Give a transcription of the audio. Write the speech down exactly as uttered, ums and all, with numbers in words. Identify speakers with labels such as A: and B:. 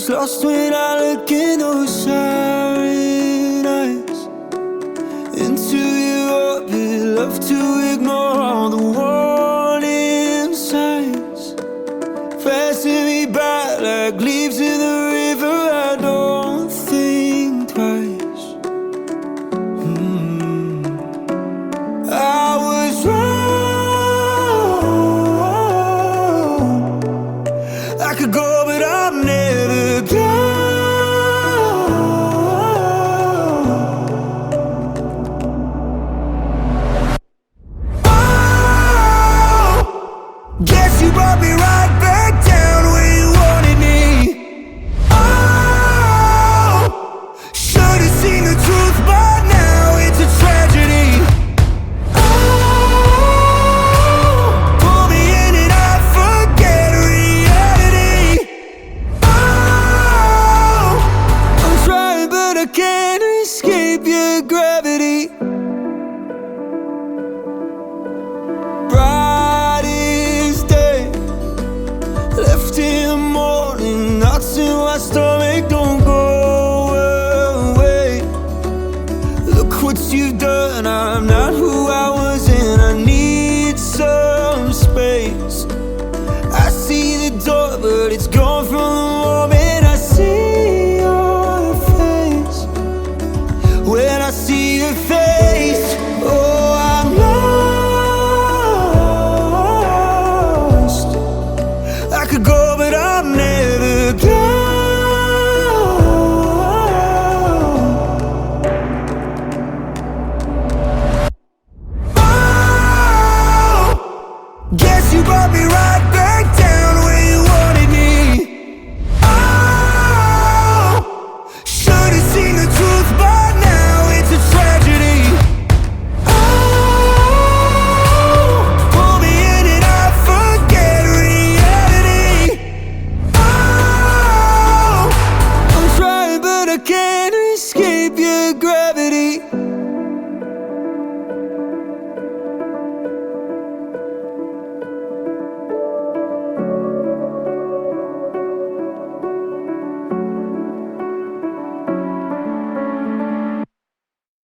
A: gets lost when I look in those siren eyes. Into your orbit, love to ignore all the warning signs. Passing me by like leaves in the river, I don't think twice. mm. I was wrong. I could go but I'm never gone. Oh, guess you brought me right back down where you wanted me. Oh, should've seen the truth by now, it's a tragedy. Oh, pull me in and I forget reality. Oh, I'm trying but I can't escape your gravity. Brightest day, left in the morning, knots in my stomach don't go away. Look what you've done, I'm not who I was and I need some space. I see the door but it's gone from the moment I see your face. When I see your face, oh, I'm lost. I could go but I'm never gone. Oh, guess you brought me right back